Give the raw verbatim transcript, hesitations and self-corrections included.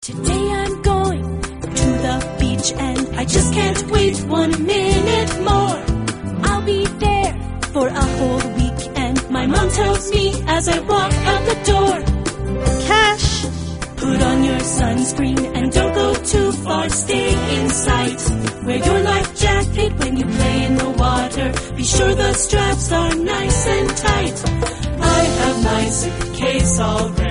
Today I'm going to the beach and I just can't wait one minute more. I'll be there for a whole week and my mom tells me as I walk out the door, Cash, put on your sunscreen and don't go too far, stay in sight. Wear your life jacket when you play in the water, be sure the straps are nice and tight. I have my suitcase all ready.